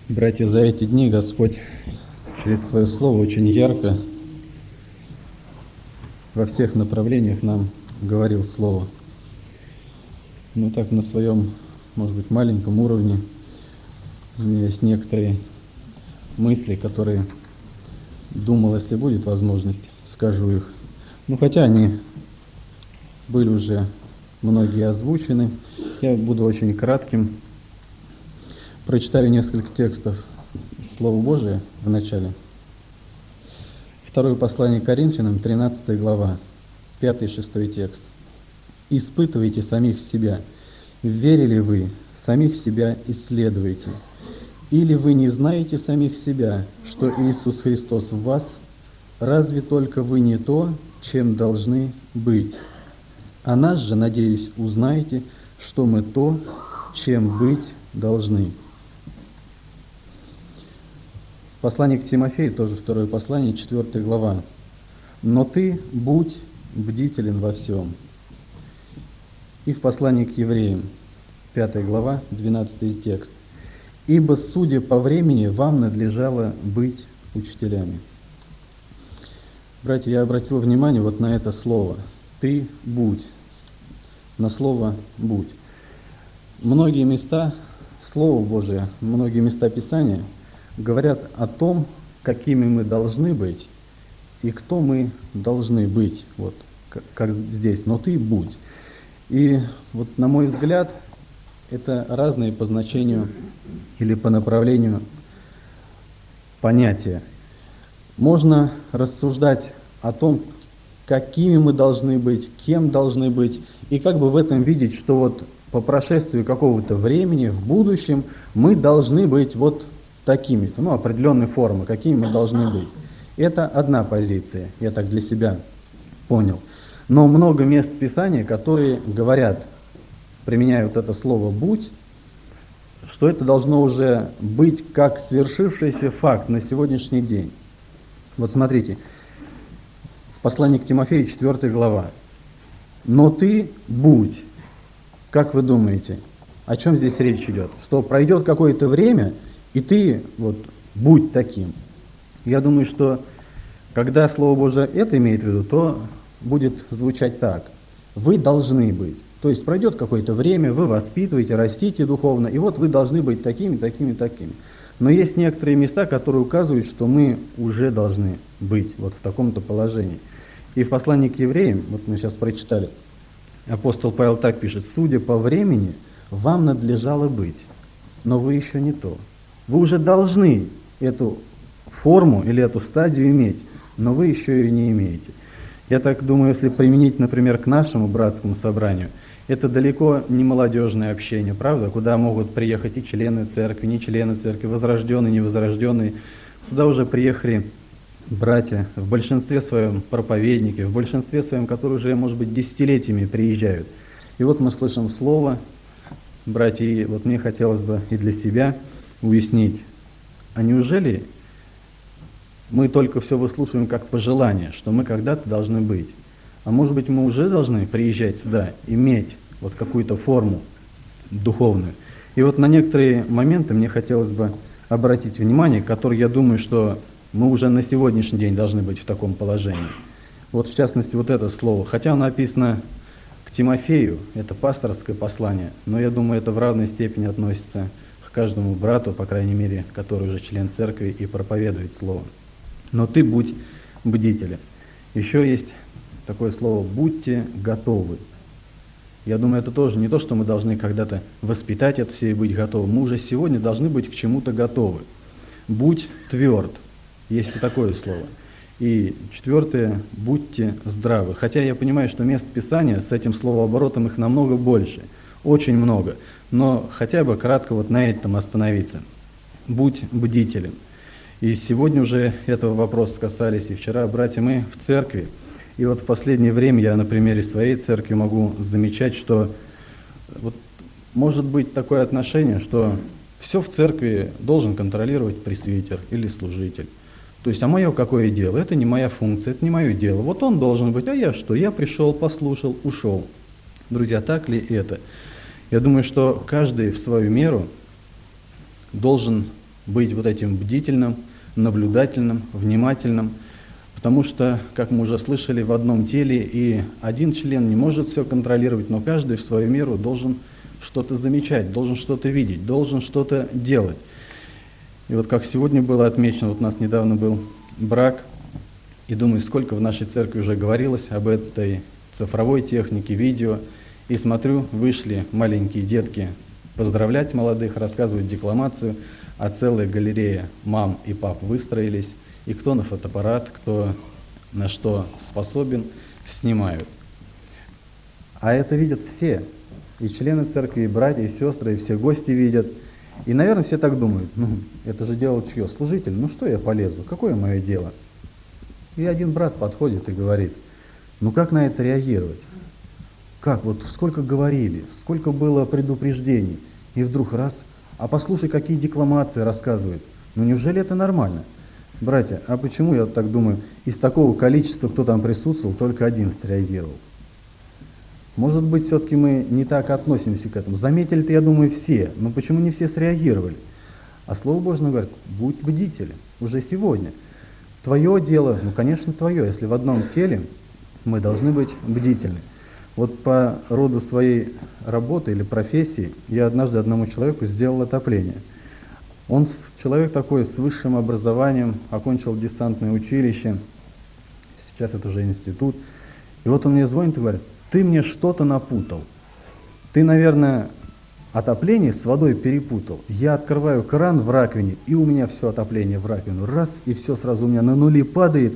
Братья, за эти дни Господь через Свое Слово очень ярко во всех направлениях нам говорил Слово. Ну так на своем, может быть, маленьком уровне у меня есть некоторые мысли, которые думал, если будет возможность, скажу их. Ну хотя они были уже многие озвучены, я буду очень кратким. Прочитаю несколько текстов Слова Божия в начале. Второе послание к Коринфянам, 13 глава, 5-6 текст. «Испытывайте самих себя, верили вы, самих себя исследуйте. Или вы не знаете самих себя, что Иисус Христос в вас, разве только вы не то, чем должны быть? А нас же, надеюсь, узнаете, что мы то, чем быть должны». Послание к Тимофею, тоже второе послание, 4 глава. «Но ты будь бдителен во всем». И в послании к Евреям, 5 глава, 12 текст. «Ибо, судя по времени, вам надлежало быть учителями». Братья, я обратил внимание вот на это слово. «Ты будь». На слово «будь». Многие места Слова Божия, многие места Писания говорят о том, какими мы должны быть и кто мы должны быть. Вот как здесь. «Но ты будь». И вот на мой взгляд, это разные по значению или по направлению понятия. Можно рассуждать о том, какими мы должны быть, кем должны быть, и как бы в этом видеть, что вот по прошествии какого-то времени в будущем мы должны быть вот такими-то, ну, определенной формы, какими мы должны быть. Это одна позиция, я так для себя понял. Но много мест Писания, которые говорят, применяют это слово «будь», что это должно уже быть как свершившийся факт на сегодняшний день. Вот смотрите, в послании к Тимофею, 4 глава. «Но ты будь». Как вы думаете, о чем здесь речь идет? Что пройдет какое-то время, и ты вот будь таким. Я думаю, что когда Слово Божие это имеет в виду, то будет звучать так. Вы должны быть. То есть пройдет какое-то время, вы воспитываете, растите духовно, и вот вы должны быть такими, такими, такими. Но есть некоторые места, которые указывают, что мы уже должны быть вот в таком-то положении. И в послании к Евреям, вот мы сейчас прочитали, апостол Павел так пишет: «Судя по времени, вам надлежало быть, но вы еще не то». Вы уже должны эту форму или эту стадию иметь, но вы еще ее не имеете. Я так думаю, если применить, например, к нашему братскому собранию, это далеко не молодежное общение, правда? Куда могут приехать и члены церкви, не члены церкви, возрожденные, невозрожденные. Сюда уже приехали братья, в большинстве своем проповедники, в большинстве своем, которые уже, может быть, десятилетиями приезжают. И вот мы слышим слово, братья, и вот мне хотелось бы и для себя уяснить, а неужели мы только все выслушиваем как пожелание, что мы когда-то должны быть? А может быть, мы уже должны приезжать сюда, иметь вот какую-то форму духовную? И вот на некоторые моменты мне хотелось бы обратить внимание, которые, я думаю, что мы уже на сегодняшний день должны быть в таком положении. Вот в частности, вот это слово. Хотя оно написано к Тимофею, это пасторское послание, но я думаю, это в равной степени относится к каждому брату, по крайней мере, который уже член церкви и проповедует слово. «Но ты будь бдителен». Еще есть такое слово «будьте готовы». Я думаю, это тоже не то, что мы должны когда-то воспитать это все и быть готовы. Мы уже сегодня должны быть к чему-то готовы. «Будь тверд». Есть и такое слово. И 4. «Будьте здравы». Хотя я понимаю, что мест Писания с этим словооборотом их намного больше. Очень много. Но хотя бы кратко вот на этом остановиться. «Будь бдителен». И сегодня уже этого вопроса касались, и вчера, братья, мы в церкви. И вот в последнее время я на примере своей церкви могу замечать, что вот может быть такое отношение, что все в церкви должен контролировать пресвитер или служитель. То есть, а мое какое дело? Это не моя функция, это не мое дело. Вот он должен быть, а я что? Я пришел, послушал, ушел. Друзья, так ли это? Я думаю, что каждый в свою меру должен быть вот этим бдительным, наблюдательным, внимательным, потому что, как мы уже слышали, в одном теле и один член не может все контролировать, но каждый в свою меру должен что-то замечать, должен что-то видеть, должен что-то делать. И вот как сегодня было отмечено, вот у нас недавно был брак, и думаю, сколько в нашей церкви уже говорилось об этой цифровой технике, видео, и смотрю, вышли маленькие детки поздравлять молодых, рассказывать декламацию, а целая галерея мам и пап выстроились, и кто на фотоаппарат, кто на что способен, снимают. А это видят все, и члены церкви, и братья, и сестры, и все гости видят. И, наверное, все так думают, это же дело чье? Служитель, что я полезу, какое мое дело? И один брат подходит и говорит, как на это реагировать? Как, вот сколько говорили, сколько было предупреждений, и вдруг раз, а послушай, какие декламации рассказывают. Неужели это нормально? Братья, а почему, я так думаю, из такого количества, кто там присутствовал, только один среагировал? Может быть, все-таки мы не так относимся к этому. Заметили-то, я думаю, все, но почему не все среагировали? А Слово Божье говорит, будь бдителен уже сегодня. Твое дело, конечно, твое, если в одном теле мы должны быть бдительны. Вот по роду своей работы или профессии я однажды одному человеку сделал отопление. Он человек такой с высшим образованием, окончил десантное училище, сейчас это уже институт. И вот он мне звонит и говорит, ты мне что-то напутал. Ты, наверное, отопление с водой перепутал. Я открываю кран в раковине, и у меня все отопление в раковину. Раз, и все сразу у меня на нули падает.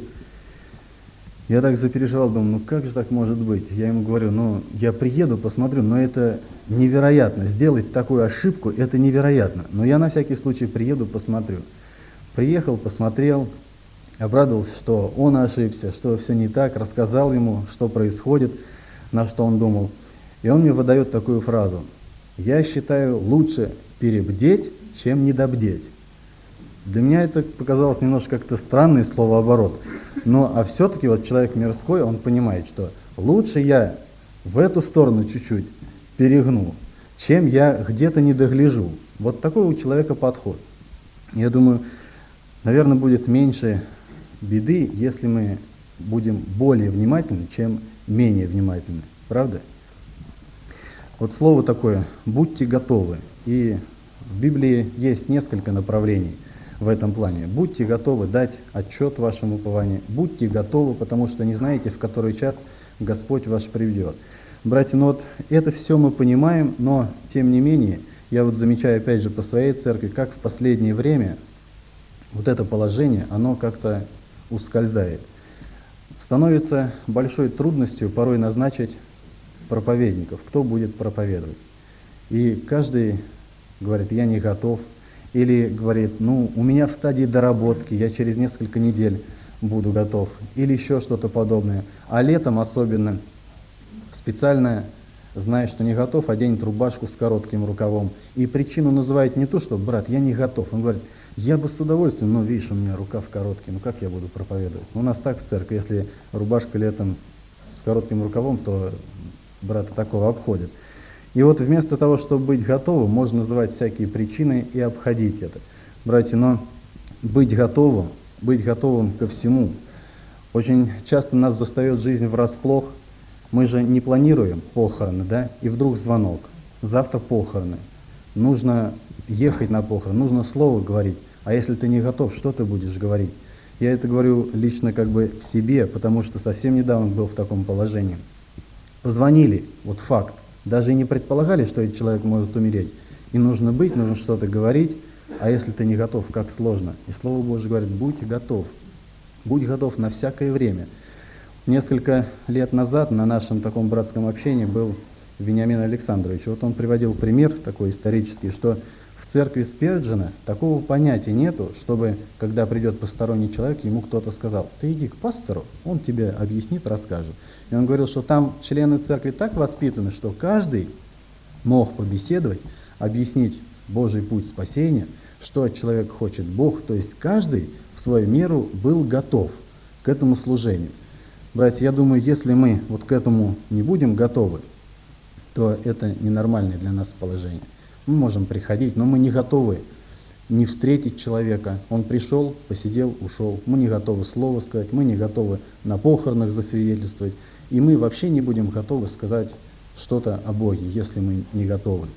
Я так запереживал, думаю, как же так может быть? Я ему говорю, я приеду, посмотрю, но это невероятно. Сделать такую ошибку, это невероятно. Но я на всякий случай приеду, посмотрю. Приехал, посмотрел, обрадовался, что он ошибся, что все не так, рассказал ему, что происходит, на что он думал. И он мне выдает такую фразу. Я считаю, лучше перебдеть, чем недобдеть. Для меня это показалось немножко как-то странный словооборот. А все-таки вот человек мирской, он понимает, что лучше я в эту сторону чуть-чуть перегну, чем я где-то не догляжу. Вот такой у человека подход. Я думаю, наверное, будет меньше беды, если мы будем более внимательны, чем менее внимательны. Правда? Вот слово такое «будьте готовы». И в Библии есть несколько направлений в этом плане. Будьте готовы дать отчет вашему упованию. Будьте готовы, потому что не знаете, в который час Господь ваш приведет. Братья, это все мы понимаем, но тем не менее, я замечаю опять же по своей церкви, как в последнее время вот это положение, оно как-то ускользает. Становится большой трудностью порой назначить проповедников, кто будет проповедовать. И каждый говорит, я не готов, или говорит, у меня в стадии доработки, я через несколько недель буду готов, или еще что-то подобное. А летом особенно специально, зная, что не готов, оденет рубашку с коротким рукавом. И причину называет не то, что, брат, я не готов. Он говорит, я бы с удовольствием, но видишь, у меня рукав короткий, как я буду проповедовать? У нас так в церкви, если рубашка летом с коротким рукавом, то брата такого обходит. И вместо того, чтобы быть готовым, можно называть всякие причины и обходить это. Братья, но быть готовым ко всему. Очень часто нас застает жизнь врасплох. Мы же не планируем похороны, да? И вдруг звонок. Завтра похороны. Нужно ехать на похороны, нужно слово говорить. А если ты не готов, что ты будешь говорить? Я это говорю лично себе, потому что совсем недавно был в таком положении. Позвонили, факт. Даже и не предполагали, что этот человек может умереть. И нужно что-то говорить, а если ты не готов, как сложно. И Слово Божье говорит, будь готов. Будь готов на всякое время. Несколько лет назад на нашем таком братском общении был Вениамин Александрович. Он приводил пример такой исторический, что в церкви Спирджена такого понятия нету, чтобы, когда придет посторонний человек, ему кто-то сказал, ты иди к пастору, он тебе объяснит, расскажет. И он говорил, что там члены церкви так воспитаны, что каждый мог побеседовать, объяснить Божий путь спасения, что от человека хочет Бог, то есть каждый в свою меру был готов к этому служению. Братья, я думаю, если мы к этому не будем готовы, то это ненормальное для нас положение. Мы можем приходить, но мы не готовы не встретить человека. Он пришел, посидел, ушел. Мы не готовы слова сказать, мы не готовы на похоронах засвидетельствовать. И мы вообще не будем готовы сказать что-то о Боге, если мы не готовы.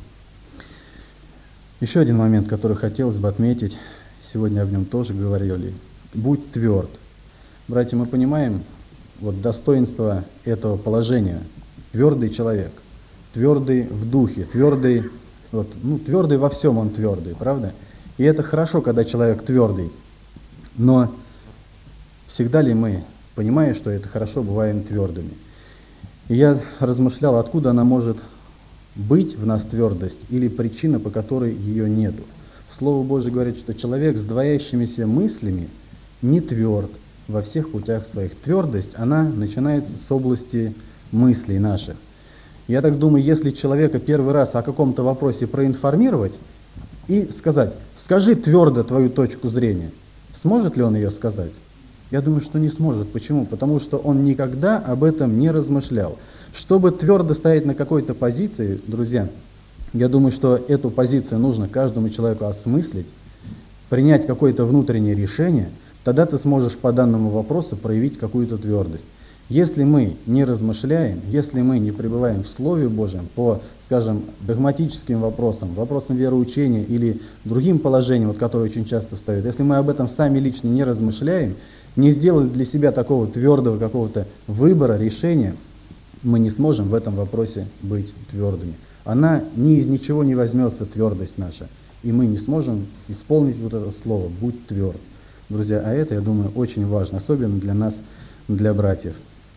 Еще один момент, который хотелось бы отметить, сегодня об нем тоже говорили. Будь тверд. Братья, мы понимаем вот достоинство этого положения. Твердый человек, твердый в духе, твердый, твердый во всем он твердый, правда? И это хорошо, когда человек твердый. Но всегда ли мы, понимая, что это хорошо, бываем твердыми? И я размышлял, откуда она может быть в нас твердость или причина, по которой ее нету. Слово Божие говорит, что человек с двоящимися мыслями не тверд во всех путях своих. Твердость, она начинается с области мыслей наших. Я так думаю, если человека первый раз о каком-то вопросе проинформировать и сказать, скажи твердо твою точку зрения, сможет ли он ее сказать? Я думаю, что не сможет. Почему? Потому что он никогда об этом не размышлял. Чтобы твердо стоять на какой-то позиции, друзья, я думаю, что эту позицию нужно каждому человеку осмыслить, принять какое-то внутреннее решение, тогда ты сможешь по данному вопросу проявить какую-то твердость. Если мы не размышляем, если мы не пребываем в Слове Божьем по, скажем, догматическим вопросам, вопросам вероучения или другим положениям, которые очень часто встают, если мы об этом сами лично не размышляем, не сделали для себя такого твердого какого-то выбора, решения, мы не сможем в этом вопросе быть твердыми. Она ни из ничего не возьмется, твердость наша, и мы не сможем исполнить вот это слово «будь тверд». Друзья, а это, я думаю, очень важно, особенно для нас, для братьев.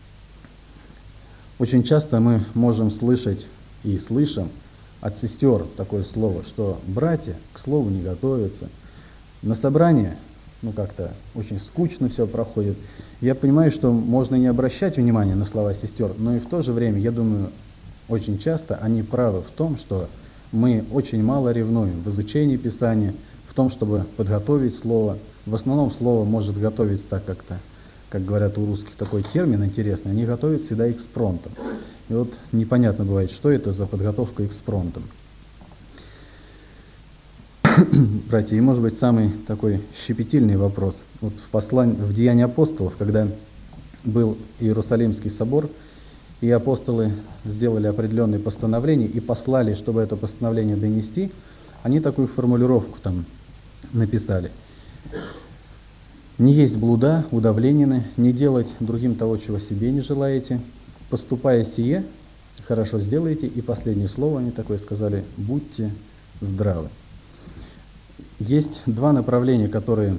Очень часто мы можем слышать и слышим от сестер такое слово, что братья к слову не готовятся. На собрание, как-то очень скучно все проходит. Я понимаю, что можно не обращать внимания на слова сестер, но и в то же время, я думаю, очень часто они правы в том, что мы очень мало ревнуем в изучении Писания, в том, чтобы подготовить слово. В основном слово может готовиться так как-то, как говорят у русских, такой термин интересный, они готовят всегда экспромтом. И вот непонятно бывает, что это за подготовка экспромтом. Братья, и может быть самый такой щепетильный вопрос. Вот в Деянии апостолов, когда был Иерусалимский собор, и апостолы сделали определенные постановления и послали, чтобы это постановление донести, они такую формулировку там написали. Не есть блуда, удавленины, не делать другим того, чего себе не желаете. Поступая сие, хорошо сделаете. И последнее слово они такое сказали: будьте здравы. Есть два направления, которые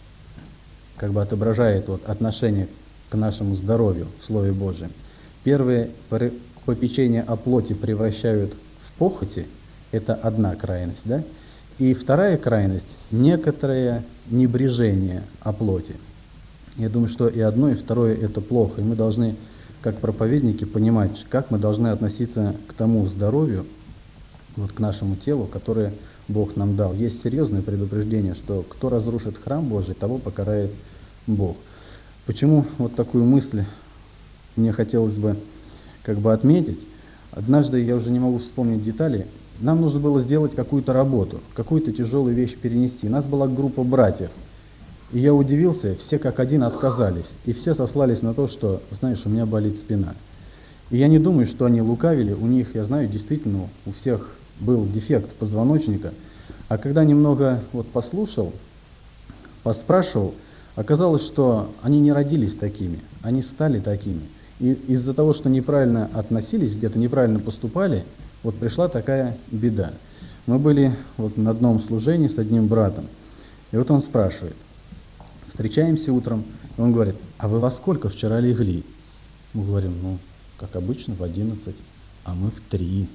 отображают отношение к нашему здоровью в Слове Божьем. Первое, попечение о плоти превращают в похоти, это одна крайность, да? И вторая крайность – некоторое небрежение о плоти. Я думаю, что и одно, и второе – это плохо. И мы должны, как проповедники, понимать, как мы должны относиться к тому здоровью, к нашему телу, которое Бог нам дал. Есть серьезное предупреждение, что кто разрушит храм Божий, того покарает Бог. Почему такую мысль мне хотелось бы отметить? Однажды, я уже не могу вспомнить детали, нам нужно было сделать какую-то работу, какую-то тяжелую вещь перенести. У нас была группа братьев. И я удивился, все как один отказались. И все сослались на то, что, знаешь, у меня болит спина. И я не думаю, что они лукавили. У них, я знаю, действительно, у всех был дефект позвоночника. А когда немного послушал, поспрашивал, оказалось, что они не родились такими, они стали такими. И из-за того, что неправильно относились, где-то неправильно поступали, пришла такая беда. Мы были на одном служении с одним братом, и он спрашивает, встречаемся утром, и он говорит: а вы во сколько вчера легли? Мы говорим: как обычно, в 11, а мы в 3.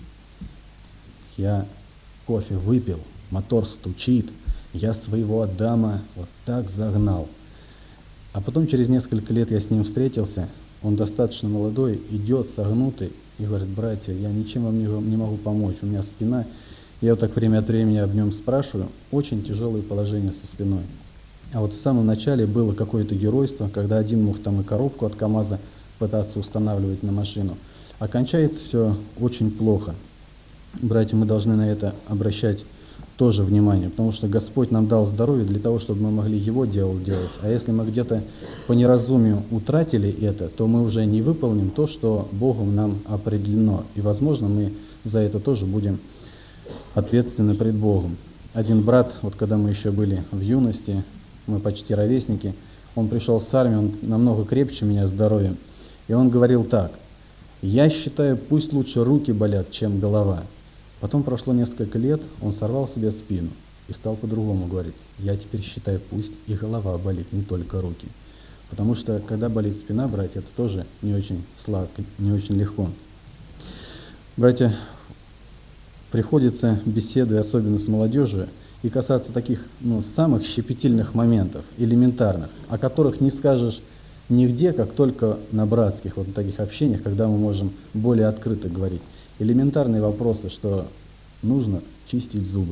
Я кофе выпил, мотор стучит, я своего Адама так загнал. А потом через несколько лет я с ним встретился, он достаточно молодой, идет согнутый, и говорит: братья, я ничем вам не могу помочь, у меня спина. Я так время от времени об нем спрашиваю, очень тяжелое положение со спиной. А в самом начале было какое-то геройство, когда один мог и коробку от КамАЗа пытаться устанавливать на машину. А кончается все очень плохо. Братья, мы должны на это обращать тоже внимание, потому что Господь нам дал здоровье для того, чтобы мы могли Его дело делать. А если мы где-то по неразумию утратили это, то мы уже не выполним то, что Богом нам определено. И, возможно, мы за это тоже будем ответственны пред Богом. Один брат, вот когда мы еще были в юности, мы почти ровесники, он пришел с армии, он намного крепче меня здоровьем. И он говорил так: «Я считаю, пусть лучше руки болят, чем голова». Потом прошло несколько лет, он сорвал себе спину и стал по-другому говорить: «Я теперь считаю, пусть и голова болит, не только руки». Потому что когда болит спина, братья, это тоже не очень сладко, не очень легко. Братья, приходится беседуя, особенно с молодежью, и касаться таких самых щепетильных моментов, элементарных, о которых не скажешь нигде, как только на братских вот таких общениях, когда мы можем более открыто говорить. Элементарные вопросы, что нужно чистить зубы.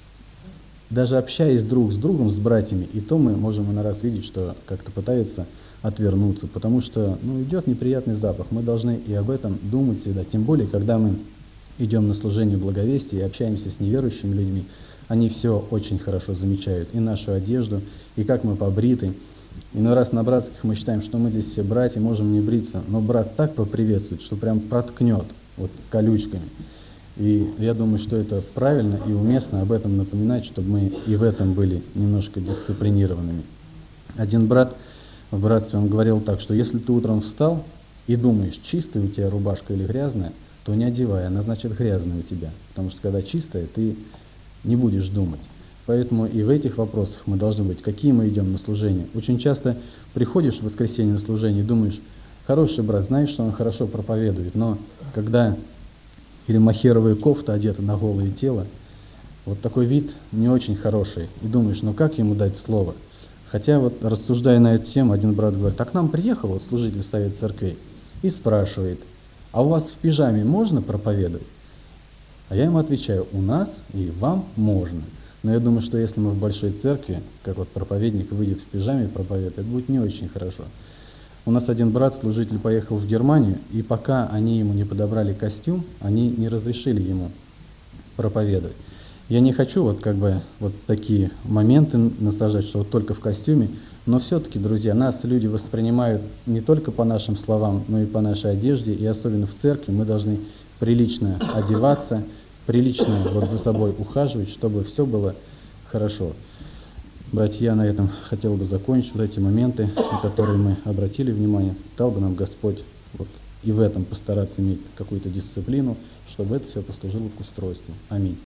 Даже общаясь друг с другом, с братьями, и то мы можем иной раз видеть, что как-то пытаются отвернуться, потому что идет неприятный запах. Мы должны и об этом думать всегда. Тем более, когда мы идем на служение благовестия и общаемся с неверующими людьми, они все очень хорошо замечают. И нашу одежду, и как мы побриты. Иной раз на братских мы считаем, что мы здесь все братья, можем не бриться, но брат так поприветствует, что прям проткнет вот колючками. И я думаю, что это правильно и уместно об этом напоминать, чтобы мы и в этом были немножко дисциплинированными. Один брат в братстве, он говорил так, что если ты утром встал и думаешь, чистая у тебя рубашка или грязная, то не одевай, она значит грязная у тебя. Потому что когда чистая, ты не будешь думать. Поэтому и в этих вопросах мы должны быть, какие мы идем на служение. Очень часто приходишь в воскресенье на служение и думаешь: хороший брат, знаешь, что он хорошо проповедует, но когда или махеровая кофта одета на голое тело, вот такой вид не очень хороший. И думаешь, как ему дать слово? Хотя вот рассуждая на эту тему, один брат говорит: так к нам приехал вот служитель Совет Церквей и спрашивает: а у вас в пижаме можно проповедовать? А я ему отвечаю: у нас и вам можно. Но я думаю, что если мы в большой церкви, как вот проповедник выйдет в пижаме и проповедует, это будет не очень хорошо. У нас один брат, служитель, поехал в Германию, и пока они ему не подобрали костюм, они не разрешили ему проповедовать. Я не хочу вот такие моменты насаждать, что вот только в костюме, но все-таки, друзья, нас люди воспринимают не только по нашим словам, но и по нашей одежде, и особенно в церкви мы должны прилично одеваться, прилично вот за собой ухаживать, чтобы все было хорошо. Братья, я на этом хотел бы закончить вот эти моменты, на которые мы обратили внимание. Дал бы нам Господь вот и в этом постараться иметь какую-то дисциплину, чтобы это все послужило к устройству. Аминь.